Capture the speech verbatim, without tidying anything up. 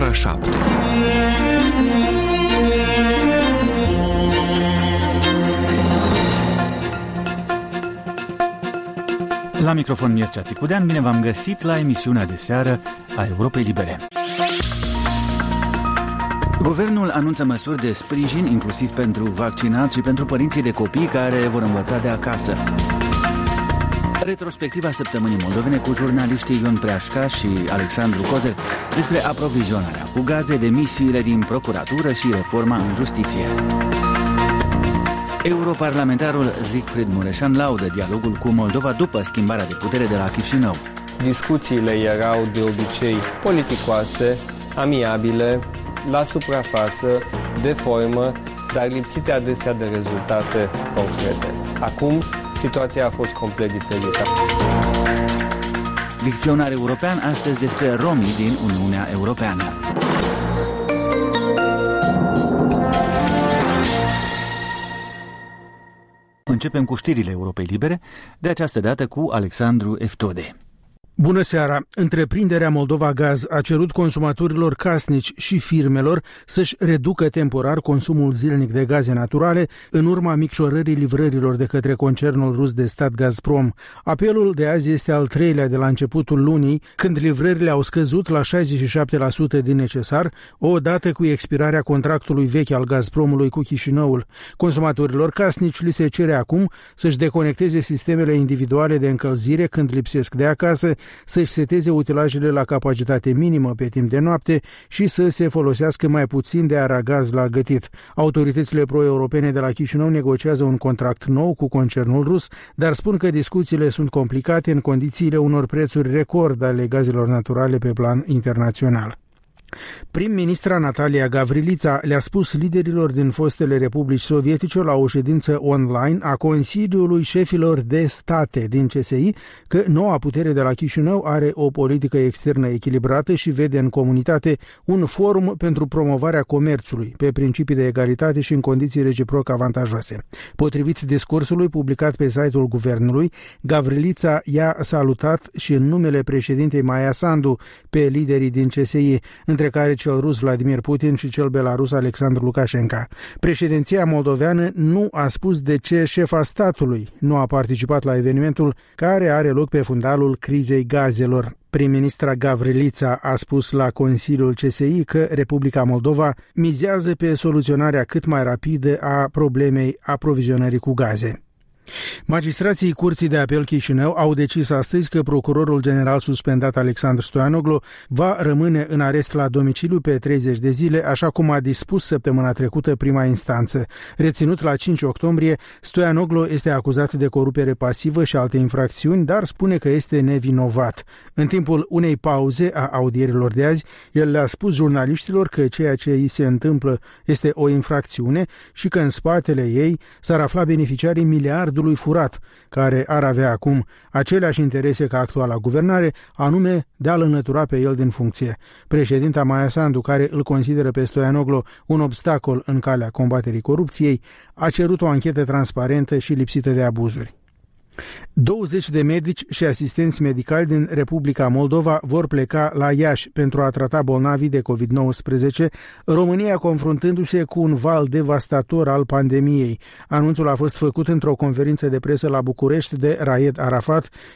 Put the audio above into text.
ora șapte. La microfon Mircea Țicudean, bine v-am găsit la emisiunea de seară a Europei Libere. Guvernul anunță măsuri de sprijin, inclusiv pentru vaccinați și pentru părinții de copii care vor învăța de acasă. Retrospectiva săptămânii moldovene cu jurnaliștii Ion Preașca și Alexandru Cozel despre aprovizionarea cu gaze, demisiile din procuratură și reforma în justiție. Europarlamentarul Siegfried Mureșan laudă dialogul cu Moldova după schimbarea de putere de la Chișinău. Discuțiile erau de obicei politicoase, amiabile, la suprafață, de formă, dar lipsite adesea de rezultate concrete. Acum, situația a fost complet diferită. Dicționar european astăzi despre romii din Uniunea Europeană. Începem cu știrile Europei Libere, de această dată cu Alexandru Eftode. Bună seara! Întreprinderea Moldova Gaz a cerut consumatorilor casnici și firmelor să-și reducă temporar consumul zilnic de gaze naturale în urma micșorării livrărilor de către concernul rus de stat Gazprom. Apelul de azi este al treilea de la începutul lunii, când livrările au scăzut la șaizeci și șapte la sută din necesar, odată cu expirarea contractului vechi al Gazpromului cu Chișinăul. Consumatorilor casnici li se cere acum să-și deconecteze sistemele individuale de încălzire când lipsesc de acasă, să-și seteze utilajele la capacitate minimă pe timp de noapte și să se folosească mai puțin de aragaz la gătit. Autoritățile pro-europene de la Chișinău negociază un contract nou cu concernul rus, dar spun că discuțiile sunt complicate în condițiile unor prețuri record ale gazelor naturale pe plan internațional. Prim-ministra Natalia Gavrilița le-a spus liderilor din fostele republici sovietice la o ședință online a Consiliului Șefilor de State din C S I că noua putere de la Chișinău are o politică externă echilibrată și vede în comunitate un forum pentru promovarea comerțului pe principii de egalitate și în condiții reciproc avantajoase. Potrivit discursului publicat pe site-ul guvernului, Gavrilița i-a salutat și în numele președintei Maia Sandu pe liderii din C S I, între care cel rus Vladimir Putin și cel belarus Alexandru Lukashenko. Președinția moldoveană nu a spus de ce șefa statului nu a participat la evenimentul care are loc pe fundalul crizei gazelor. Prim-ministra Gavrilița a spus la Consiliul C S I că Republica Moldova mizează pe soluționarea cât mai rapidă a problemei aprovizionării cu gaze. Magistrații Curții de Apel Chișinău au decis astăzi că procurorul general suspendat Alexandru Stoianoglu va rămâne în arest la domiciliu pe treizeci de zile, așa cum a dispus săptămâna trecută prima instanță. Reținut la cinci octombrie, Stoianoglu este acuzat de corupere pasivă și alte infracțiuni, dar spune că este nevinovat. În timpul unei pauze a audierilor de azi, el le-a spus jurnaliștilor că ceea ce îi se întâmplă este o infracțiune și că în spatele ei s-ar afla beneficiarii miliardului furat, care ar avea acum aceleași interese ca actuala guvernare, anume de a-l înlătura pe el din funcție. Președinta Maia Sandu, care îl consideră pe Stoianoglu un obstacol în calea combaterii corupției, a cerut o anchetă transparentă și lipsită de abuzuri. douăzeci de medici și asistenți medicali din Republica Moldova vor pleca la Iași pentru a trata bolnavii de covid nouăsprezece, România confruntându-se cu un val devastator al pandemiei. Anunțul a fost făcut într-o conferință de presă la București de Raed Arafat,